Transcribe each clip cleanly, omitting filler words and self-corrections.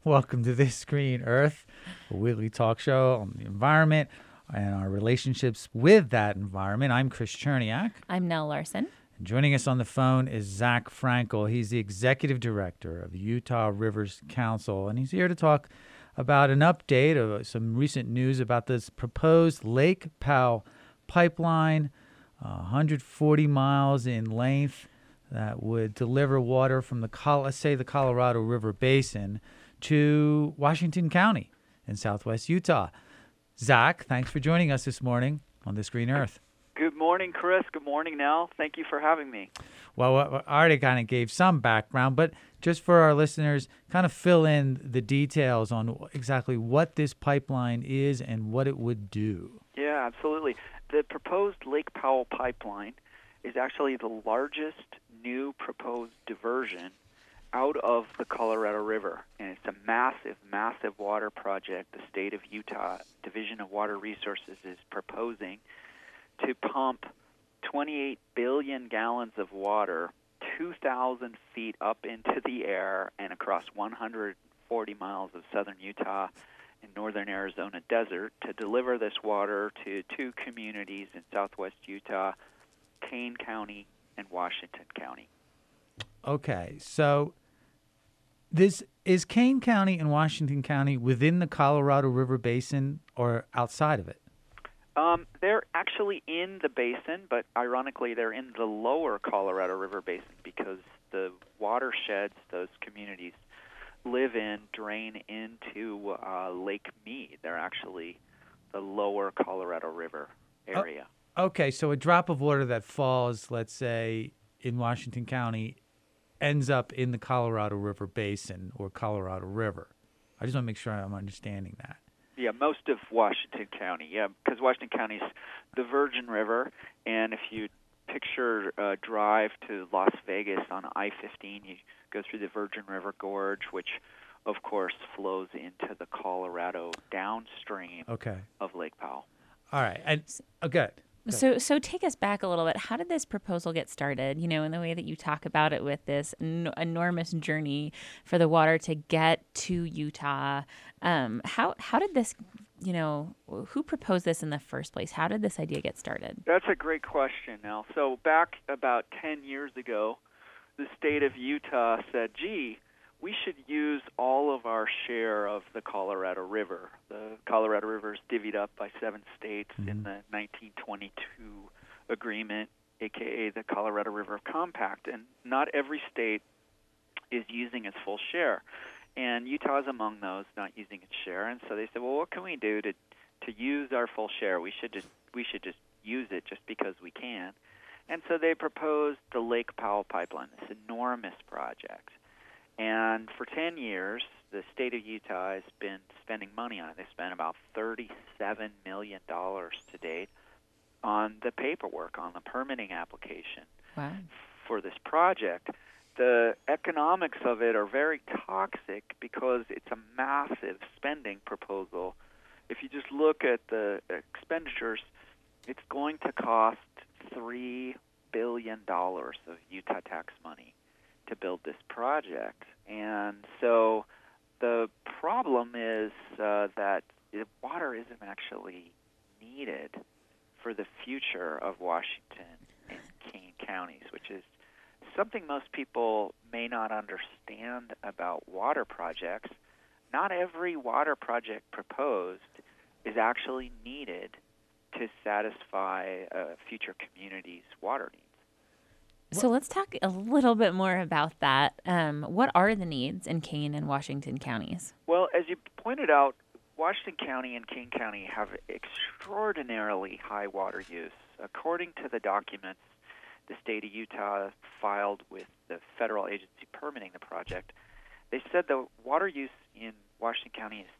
Welcome to This Green Earth, a weekly talk show on the environment and our relationships with that environment. I'm Chris Cherniak. I'm Nell Larson. And joining us on the phone is Zach Frankel. He's the executive director of the Utah Rivers Council, and he's here to talk about an update of some recent news about this proposed Lake Powell pipeline, 140 miles in length, that would deliver water from the Colorado River Basin to Washington County in southwest Utah. Zach, thanks for joining us this morning on This Green Earth. Good morning, Chris. Good morning, Nell. Thank you for having me. Well, I already kind of gave some background, but just for our listeners, kind of fill in the details on exactly what this pipeline is and what it would do. Yeah, absolutely. The proposed Lake Powell pipeline is actually the largest new proposed diversion out of the Colorado River, and it's a massive, massive water project the state of Utah Division of Water Resources is proposing to pump 28 billion gallons of water 2,000 feet up into the air and across 140 miles of southern Utah and northern Arizona desert to deliver this water to two communities in southwest Utah, Kane County and Washington County. Okay, so this is Kane County and Washington County within the Colorado River Basin or outside of it? They're actually in the basin, but ironically they're in the lower Colorado River Basin because the watersheds those communities live in drain into Lake Mead. They're actually the lower Colorado River area. Okay, so a drop of water that falls, let's say, in Washington County ends up in the Colorado River Basin or Colorado River. I just want to make sure I'm understanding that. Yeah, most of Washington County, because Washington County's the Virgin River, and if you picture a drive to Las Vegas on I-15, you go through the Virgin River Gorge, which, of course, flows into the Colorado downstream of Lake Powell. All right, and good. So take us back a little bit. How did this proposal get started? You know, in the way that you talk about it with this enormous journey for the water to get to Utah. How did this, who proposed this in the first place? How did this idea get started? That's a great question, Nell. So back about 10 years ago, the state of Utah said, gee, we should use all of our share of the Colorado River. The Colorado River is divvied up by 7 states in the 1922 agreement, a.k.a. the Colorado River Compact, and not every state is using its full share. And Utah is among those not using its share, and so they said, well, what can we do to use our full share? We should just use it just because we can. And so they proposed the Lake Powell pipeline, this enormous project. And for 10 years, the state of Utah has been spending money on it. They spent about $37 million to date on the paperwork, on the permitting application for this project. The economics of it are very toxic because it's a massive spending proposal. If you just look at the expenditures, it's going to cost $3 billion of Utah tax money to build this project. And so the problem is that water isn't actually needed for the future of Washington and Kane counties, which is something most people may not understand about water projects. Not every water project proposed is actually needed to satisfy future communities' water needs. So let's talk a little bit more about that. What are the needs in Kane and Washington counties? Well, as you pointed out, Washington County and Kane County have extraordinarily high water use. According to the documents the state of Utah filed with the federal agency permitting the project, they said the water use in Washington County is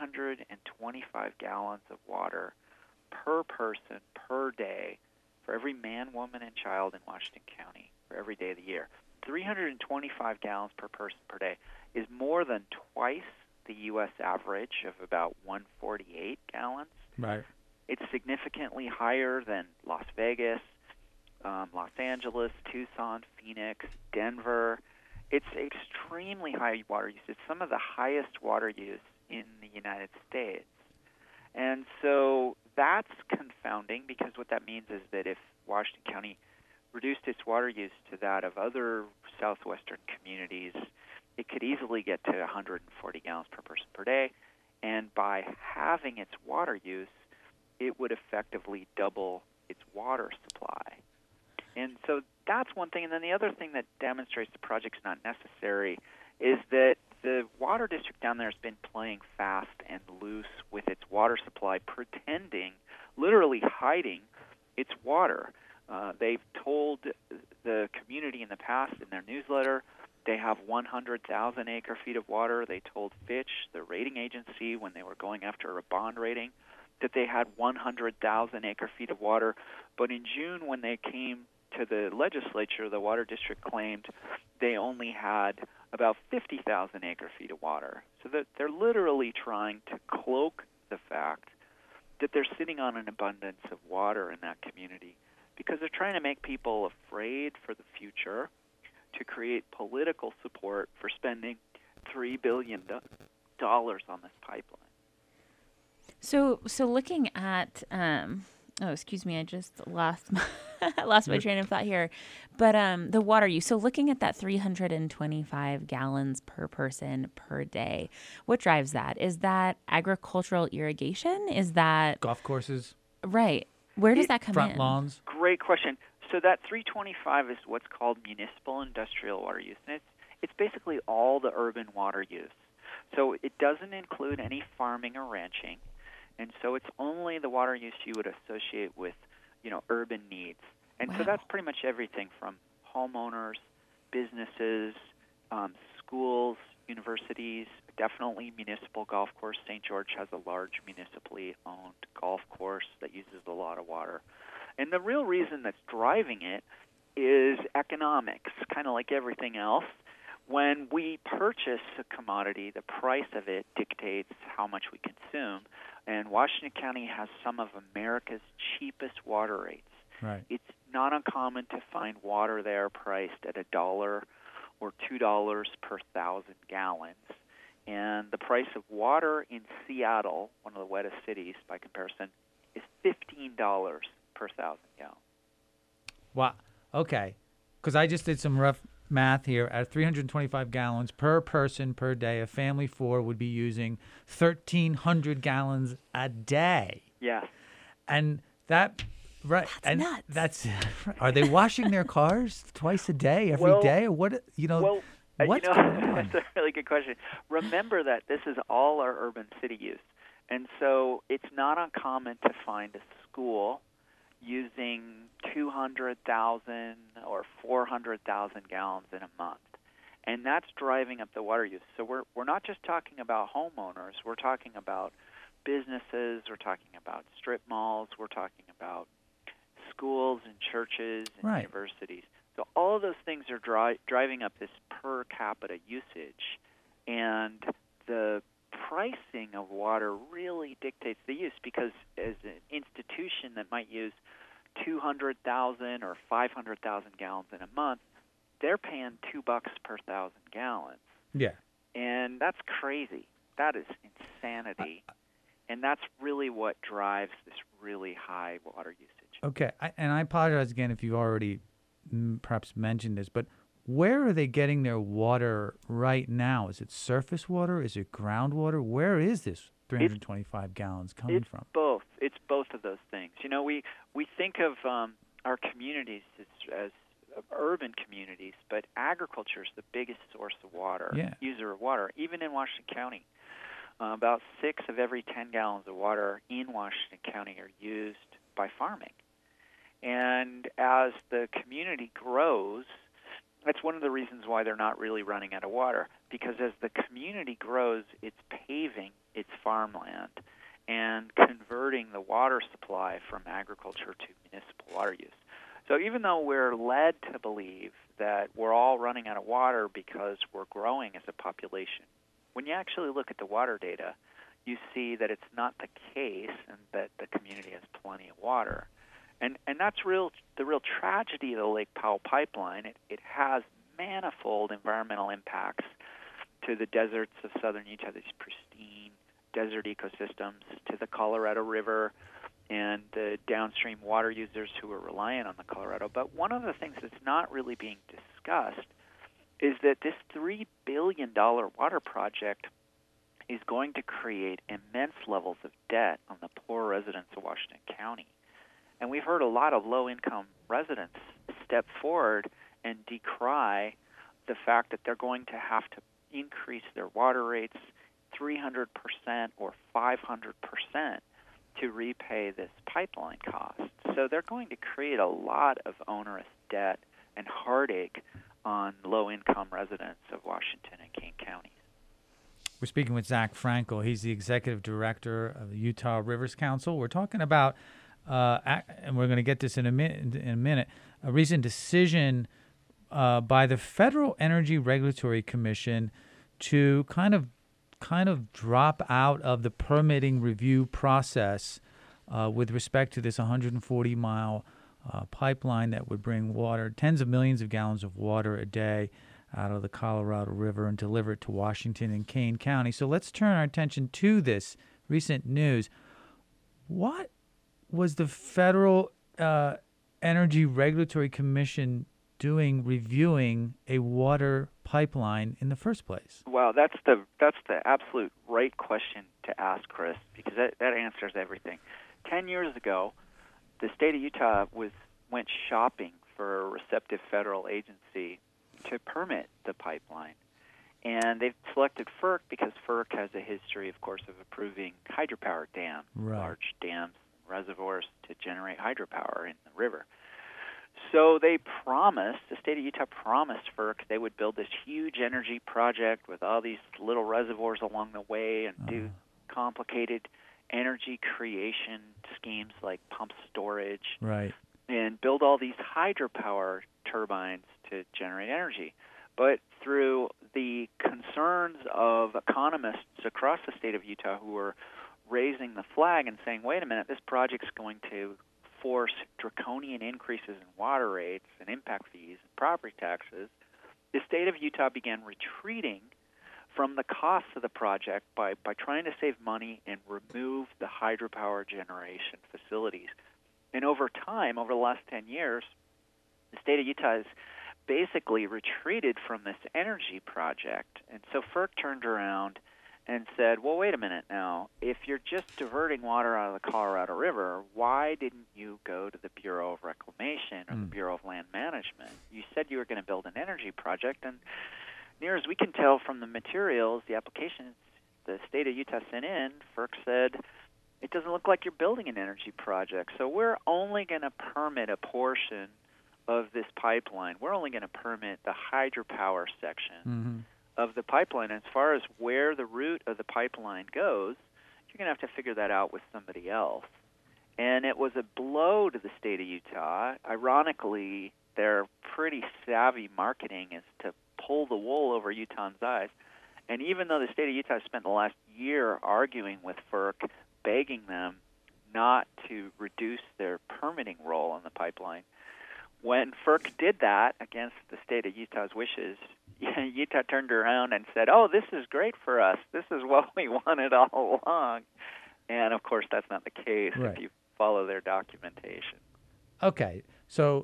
325 gallons of water per person per day for every man, woman, and child in Washington County for every day of the year. 325 gallons per person per day is more than twice the U.S. average of about 148 gallons. Right. It's significantly higher than Las Vegas, Los Angeles, Tucson, Phoenix, Denver, It's extremely high water use. It's some of the highest water use in the United States. And so that's confounding, because what that means is that if Washington County reduced its water use to that of other southwestern communities, it could easily get to 140 gallons per person per day. And by halving its water use, it would effectively double its water supply. And so that's one thing. And then the other thing that demonstrates the project's not necessary is that the water district down there has been playing fast and loose with its water supply, pretending, literally hiding its water. They've told the community in the past in their newsletter they have 100,000 acre-feet of water. They told Fitch, the rating agency, when they were going after a bond rating, that they had 100,000 acre-feet of water. But in June, when they came to the legislature, the water district claimed they only had about 50,000 acre-feet of water. So that they're literally trying to cloak the fact that they're sitting on an abundance of water in that community, because they're trying to make people afraid for the future, to create political support for spending $3 billion on this pipeline. So looking at, excuse me, I just lost my train of thought here. But the water use. So looking at that 325 gallons per person per day, what drives that? Is that agricultural irrigation? Is that golf courses? Right. Where does that come in? Front lawns? Great question. So that 325 is what's called municipal industrial water use, and it's basically all the urban water use. So it doesn't include any farming or ranching, and so it's only the water use you would associate with, urban needs. And so that's pretty much everything from homeowners, businesses, schools, universities, definitely municipal golf course. St. George has a large municipally owned golf course that uses a lot of water. And the real reason that's driving it is economics, kind of like everything else. When we purchase a commodity, the price of it dictates how much we consume. And Washington County has some of America's cheapest water rates. Right. It's not uncommon to find water there priced at $1 or $2 per 1,000 gallons. And the price of water in Seattle, one of the wettest cities by comparison, is $15 per 1,000 gallons. Wow. Okay. Because I just did some rough math here. At 325 gallons per person per day, a family of four would be using 1,300 gallons a day. Yes. And that, right? That's nuts. That's. Are they washing their cars twice a day, every day, or what? What's going on? That's a really good question. Remember that this is all our urban city use, and so it's not uncommon to find a school using 200,000 or 400,000 gallons in a month, and that's driving up the water use. So we're not just talking about homeowners. We're talking about businesses. We're talking about strip malls. We're talking about schools and churches and universities. So all of those things are driving up this per capita usage, and the pricing of water really dictates the use, because as an institution that might use 200,000 or 500,000 gallons in a month, they're paying $2 per 1,000 gallons. Yeah. And that's crazy. That is insanity. And that's really what drives this really high water usage. Okay. I apologize again if you already perhaps mentioned this, but where are they getting their water right now? Is it surface water? Is it groundwater? Where is this 325 gallons coming from? Both. It's both of those things. We think of our communities as urban communities, but agriculture is the biggest source of water, user of water, even in Washington County. About 6 of every 10 gallons of water in Washington County are used by farming. And as the community grows, that's one of the reasons why they're not really running out of water, because as the community grows, it's paving its farmland and converting the water supply from agriculture to municipal water use. So even though we're led to believe that we're all running out of water because we're growing as a population, when you actually look at the water data, you see that it's not the case and that the community has plenty of water. And that's the real tragedy of the Lake Powell pipeline. It has manifold environmental impacts to the deserts of southern Utah, these pristine desert ecosystems, to the Colorado River and the downstream water users who are reliant on the Colorado. But one of the things that's not really being discussed is that this $3 billion water project is going to create immense levels of debt on the poor residents of Washington County. And we've heard a lot of low-income residents step forward and decry the fact that they're going to have to increase their water rates 300% or 500% to repay this pipeline cost. So they're going to create a lot of onerous debt and heartache on low-income residents of Washington and Kane counties. We're speaking with Zach Frankel. He's the executive director of the Utah Rivers Council. We're talking about, and we're going to get this in a minute, a recent decision by the Federal Energy Regulatory Commission to kind of drop out of the permitting review process with respect to this 140-mile pipeline that would bring water, tens of millions of gallons of water a day out of the Colorado River and deliver it to Washington and Kane County. So let's turn our attention to this recent news. What was the Federal Energy Regulatory Commission doing reviewing a water pipeline in the first place? Well, that's the absolute right question to ask, Chris, because that answers everything. 10 years ago, the state of Utah went shopping for a receptive federal agency to permit the pipeline. And they've selected FERC because FERC has a history, of course, of approving hydropower dams, large dams, reservoirs to generate hydropower in the river. So the state of Utah promised FERC they would build this huge energy project with all these little reservoirs along the way and do complicated energy creation schemes like pump storage, and build all these hydropower turbines to generate energy. But through the concerns of economists across the state of Utah who were raising the flag and saying, wait a minute, this project's going to force draconian increases in water rates and impact fees and property taxes, the state of Utah began retreating from the costs of the project by trying to save money and remove the hydropower generation facilities. And over time, over the last 10 years, the state of Utah has basically retreated from this energy project. And so FERC turned around and said, well, wait a minute now. If you're just diverting water out of the Colorado River, why didn't you go to the Bureau of Reclamation or the Bureau of Land Management? You said you were going to build an energy project, and near as we can tell from the materials, the applications the state of Utah sent in, FERC said, it doesn't look like you're building an energy project, so we're only going to permit a portion of this pipeline. We're only going to permit the hydropower section of the pipeline. As far as where the route of the pipeline goes, you're going to have to figure that out with somebody else. And it was a blow to the state of Utah. Ironically, their pretty savvy marketing is to pull the wool over Utahns' eyes. And even though the state of Utah spent the last year arguing with FERC, begging them not to reduce their permitting role on the pipeline, when FERC did that against the state of Utah's wishes, Utah turned around and said, oh, this is great for us. This is what we wanted all along. And, of course, that's not the case if you follow their documentation. Okay. So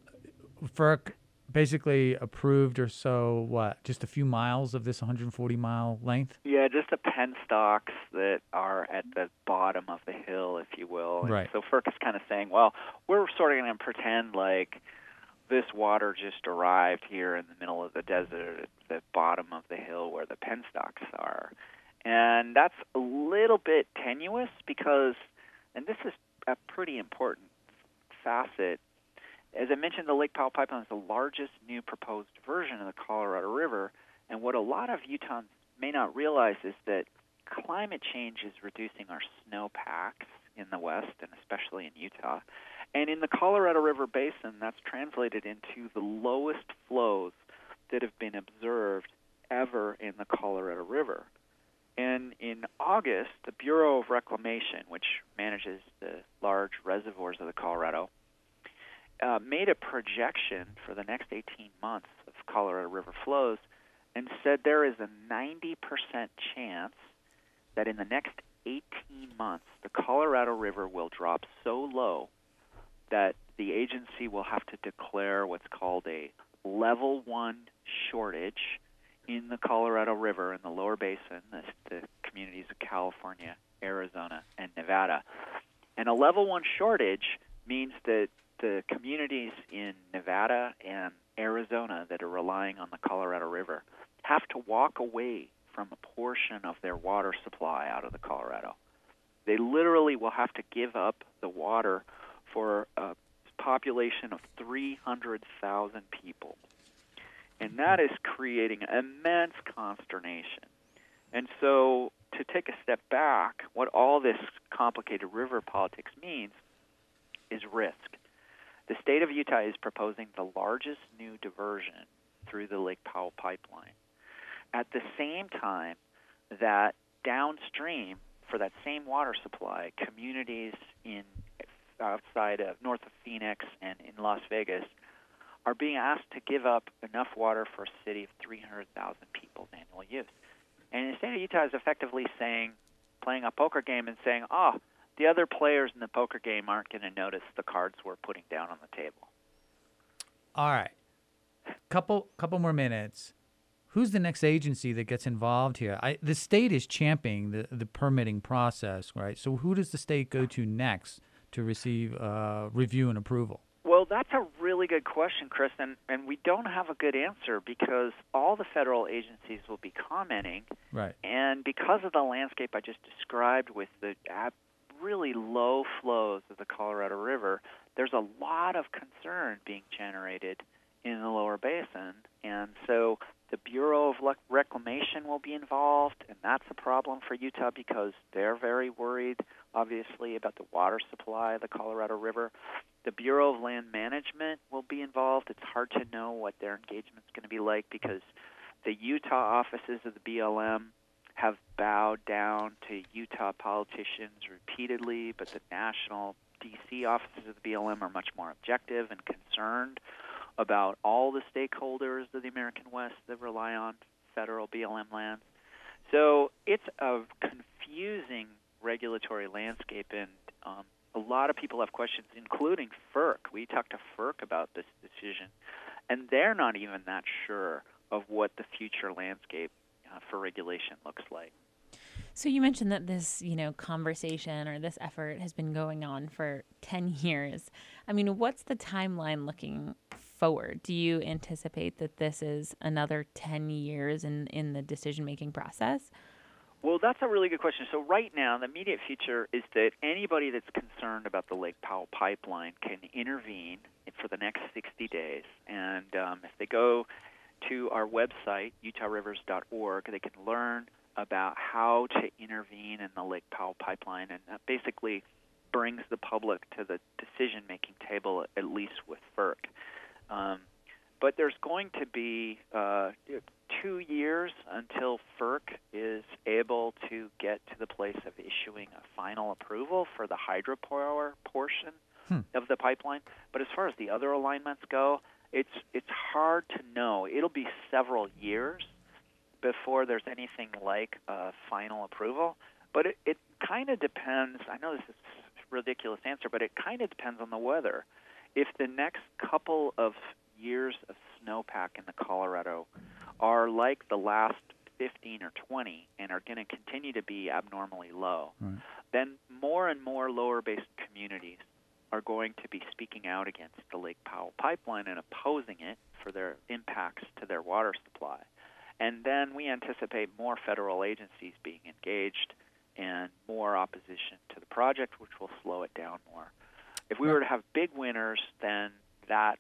FERC basically approved or so, just a few miles of this 140-mile length? Yeah, just the penstocks that are at the bottom of the hill, if you will. And so FERC is kind of saying, well, we're sort of going to pretend like this water just arrived here in the middle of the desert at the bottom of the hill where the penstocks are. And that's a little bit tenuous because, and this is a pretty important facet, as I mentioned, the Lake Powell Pipeline is the largest new proposed diversion of the Colorado River, and what a lot of Utahns may not realize is that climate change is reducing our snowpacks in the West, and especially in Utah. And in the Colorado River Basin, that's translated into the lowest flows that have been observed ever in the Colorado River. And in August, the Bureau of Reclamation, which manages the large reservoirs of the Colorado, made a projection for the next 18 months of Colorado River flows, and said there is a 90% chance that in the next 18 months, the Colorado River will drop so low that the agency will have to declare what's called a level 1 shortage in the Colorado River in the lower basin, the communities of California, Arizona, and Nevada. And a level 1 shortage means that the communities in Nevada and Arizona that are relying on the Colorado River have to walk away from a portion of their water supply out of the Colorado. They literally will have to give up the water for a population of 300,000 people. And that is creating immense consternation. And so to take a step back, what all this complicated river politics means is risk. The state of Utah is proposing the largest new diversion through the Lake Powell pipeline. At the same time that downstream, for that same water supply, communities outside of north of Phoenix and in Las Vegas are being asked to give up enough water for a city of 300,000 people's annual use. And the state of Utah is effectively playing a poker game and saying, the other players in the poker game aren't going to notice the cards we're putting down on the table. All right. Couple more minutes. Who's the next agency that gets involved here? The state is championing the permitting process, right? So who does the state go to next to receive review and approval? Well, that's a really good question, Chris, and we don't have a good answer because all the federal agencies will be commenting. Right. And because of the landscape I just described with the really low flows of the Colorado River, there's a lot of concern being generated in the lower basin. And so the Bureau of Reclamation will be involved, and that's a problem for Utah because they're very worried, obviously, about the water supply of the Colorado River. The Bureau of Land Management will be involved. It's hard to know what their engagement's going to be like because the Utah offices of the BLM have bowed down to Utah politicians repeatedly, but the national D.C. offices of the BLM are much more objective and concerned about all the stakeholders of the American West that rely on federal BLM lands. So it's a confusing regulatory landscape, and a lot of people have questions, including FERC. We talked to FERC about this decision, and they're not even that sure of what the future landscape for regulation looks like. So you mentioned that this, conversation or this effort has been going on for 10 years. I mean, what's the timeline looking forward? Do you anticipate that this is another 10 years in the decision-making process? Well, that's a really good question. So right now, the immediate future is that anybody that's concerned about the Lake Powell pipeline can intervene for the next 60 days. And if they go to our website, utahrivers.org, they can learn about how to intervene in the Lake Powell pipeline, and that basically brings the public to the decision-making table, at least with FERC. But there's going to be 2 years until FERC is able to get to the place of issuing a final approval for the hydropower portion of the pipeline. But as far as the other alignments go, it's hard to know. It'll be several years before there's anything like a final approval. But it kind of depends. I know this is a ridiculous answer, but it kind of depends on the weather. If the next couple of years of snowpack in the Colorado are like the last 15 or 20 and are going to continue to be abnormally low, then more and more lower basin communities are going to be speaking out against the Lake Powell pipeline and opposing it for their impacts to their water supply. And then we anticipate more federal agencies being engaged and more opposition to the project, which will slow it down more. If we were to have big winners, then that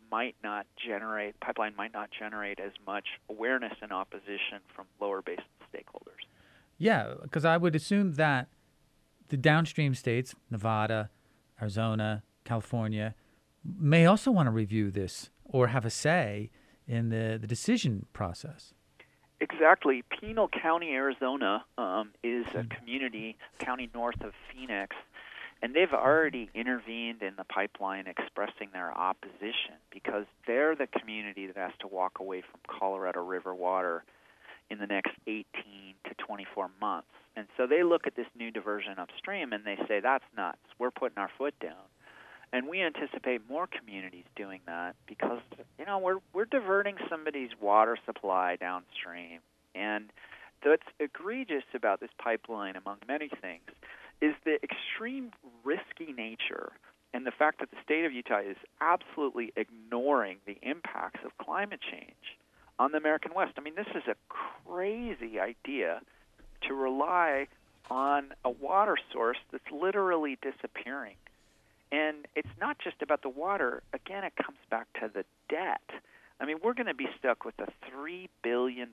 pipeline might not generate as much awareness and opposition from lower basin stakeholders. Yeah, because I would assume that the downstream states, Nevada, Arizona, California, may also want to review this or have a say in the decision process. Exactly. Pinal County, Arizona is a county north of Phoenix, And they've already intervened in the pipeline expressing their opposition because they're the community that has to walk away from Colorado River water in the next 18 to 24 months. And so they look at this new diversion upstream and they say, that's nuts. We're putting our foot down. And we anticipate more communities doing that because, we're diverting somebody's water supply downstream. And what's egregious about this pipeline, among many things, is the extreme risky nature and the fact that the state of Utah is absolutely ignoring the impacts of climate change on the American West. I mean, this is a crazy idea to rely on a water source that's literally disappearing. And it's not just about the water. Again, it comes back to the debt. I mean, we're going to be stuck with a $3 billion,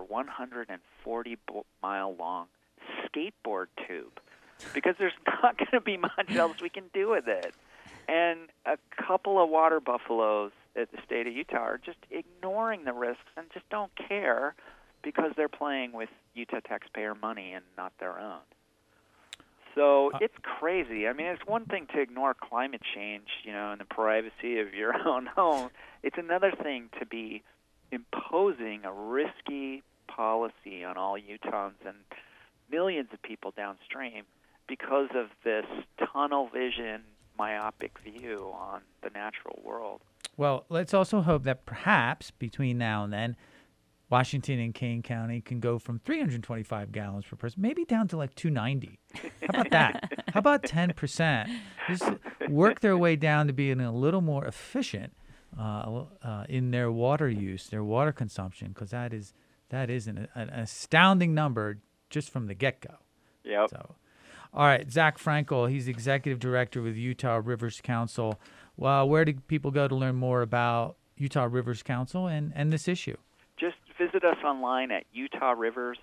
140-mile-long skateboard tube because there's not going to be much else we can do with it. And a couple of water buffaloes at the state of Utah are just ignoring the risks and just don't care because they're playing with Utah taxpayer money and not their own. So it's crazy. I mean, it's one thing to ignore climate change, in the privacy of your own home. It's another thing to be imposing a risky policy on all Utahns and millions of people downstream because of this tunnel vision, myopic view on the natural world. Well, let's also hope that perhaps between now and then, Washington and Kane County can go from 325 gallons per person, maybe down to like 290. How about that? How about 10%? Just work their way down to being a little more efficient in their water use, their water consumption, because that is an astounding number just from the get-go. Yep. So, all right, Zach Frankel, he's executive director with Utah Rivers Council. Well, where do people go to learn more about Utah Rivers Council and this issue? Just visit us online at utahrivers.org.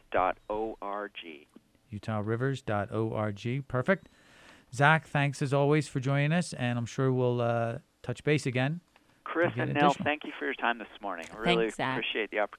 utahrivers.org. Perfect. Zach, thanks as always for joining us, and I'm sure we'll touch base again. Chris and Nell, thank you for your time this morning. I really Thanks, Zach. appreciate the opportunity.